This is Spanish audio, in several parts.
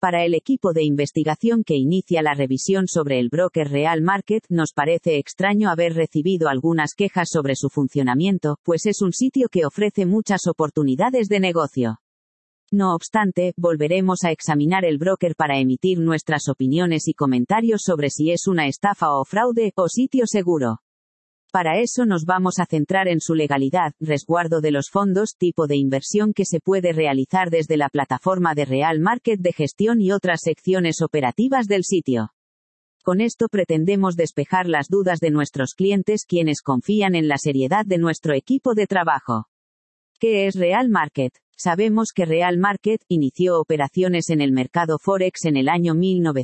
Para el equipo de investigación que inicia la revisión sobre el broker Real Market, nos parece extraño haber recibido algunas quejas sobre su funcionamiento, pues es un sitio que ofrece muchas oportunidades de negocio. No obstante, volveremos a examinar el broker para emitir nuestras opiniones y comentarios sobre si es una estafa o fraude, o sitio seguro. Para eso nos vamos a centrar en su legalidad, resguardo de los fondos, tipo de inversión que se puede realizar desde la plataforma de Real Market de gestión y otras secciones operativas del sitio. Con esto pretendemos despejar las dudas de nuestros clientes quienes confían en la seriedad de nuestro equipo de trabajo. ¿Qué es Real Market? Sabemos que Real Market inició operaciones en el mercado Forex en el año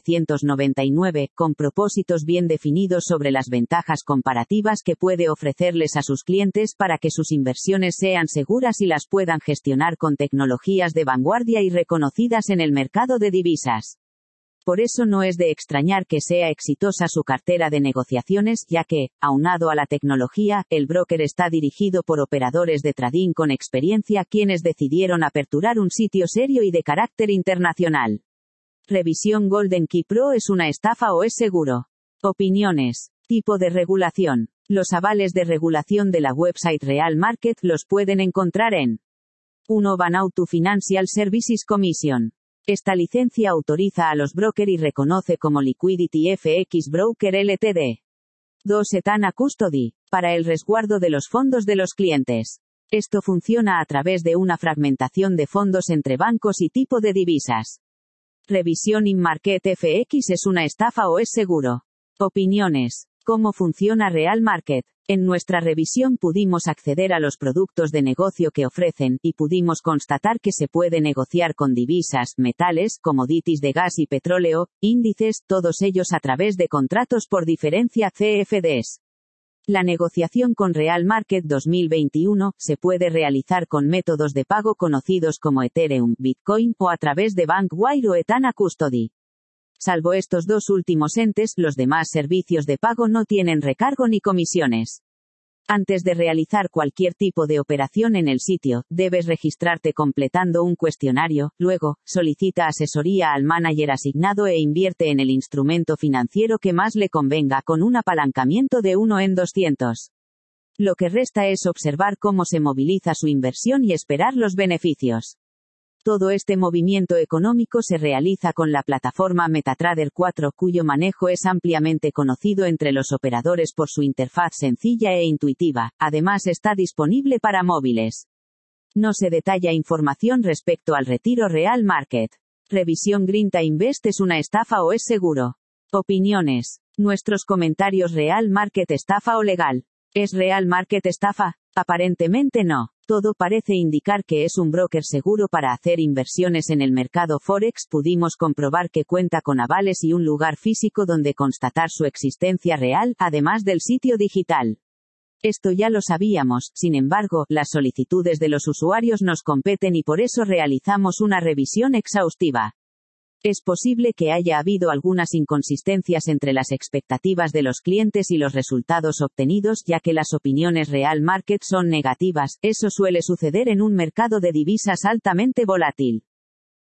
1999, con propósitos bien definidos sobre las ventajas comparativas que puede ofrecerles a sus clientes para que sus inversiones sean seguras y las puedan gestionar con tecnologías de vanguardia y reconocidas en el mercado de divisas. Por eso no es de extrañar que sea exitosa su cartera de negociaciones, ya que, aunado a la tecnología, el broker está dirigido por operadores de trading con experiencia quienes decidieron aperturar un sitio serio y de carácter internacional. Revisión Golden Key Pro ¿es una estafa o es seguro? Opiniones. Tipo de regulación. Los avales de regulación de la website Real Market los pueden encontrar en 1. Vanuatu Financial Services Commission. Esta licencia autoriza a los brokers y reconoce como Liquidity FX Broker Ltd. 2. Etana Custody, para el resguardo de los fondos de los clientes. Esto funciona a través de una fragmentación de fondos entre bancos y tipo de divisas. Revisión InMarket FX ¿es una estafa o es seguro? Opiniones. ¿Cómo funciona Real Market? En nuestra revisión pudimos acceder a los productos de negocio que ofrecen, y pudimos constatar que se puede negociar con divisas, metales, commodities de gas y petróleo, índices, todos ellos a través de contratos por diferencia CFDs. La negociación con Real Market 2021 se puede realizar con métodos de pago conocidos como Ethereum, Bitcoin, o a través de Bankwire o Etana Custody. Salvo estos dos últimos entes, los demás servicios de pago no tienen recargo ni comisiones. Antes de realizar cualquier tipo de operación en el sitio, debes registrarte completando un cuestionario, luego, solicita asesoría al manager asignado e invierte en el instrumento financiero que más le convenga con un apalancamiento de 1 en 200. Lo que resta es observar cómo se moviliza su inversión y esperar los beneficios. Todo este movimiento económico se realiza con la plataforma MetaTrader 4, cuyo manejo es ampliamente conocido entre los operadores por su interfaz sencilla e intuitiva, además está disponible para móviles. No se detalla información respecto al retiro Real Market. Revisión Grinta Invest ¿es una estafa o es seguro? Opiniones. Nuestros comentarios Real Market estafa o legal. ¿Es Real Market estafa? Aparentemente no. Todo parece indicar que es un broker seguro para hacer inversiones en el mercado Forex. Pudimos comprobar que cuenta con avales y un lugar físico donde constatar su existencia real, además del sitio digital. Esto ya lo sabíamos, sin embargo, las solicitudes de los usuarios nos competen y por eso realizamos una revisión exhaustiva. Es posible que haya habido algunas inconsistencias entre las expectativas de los clientes y los resultados obtenidos, ya que las opiniones Real Market son negativas. Eso suele suceder en un mercado de divisas altamente volátil.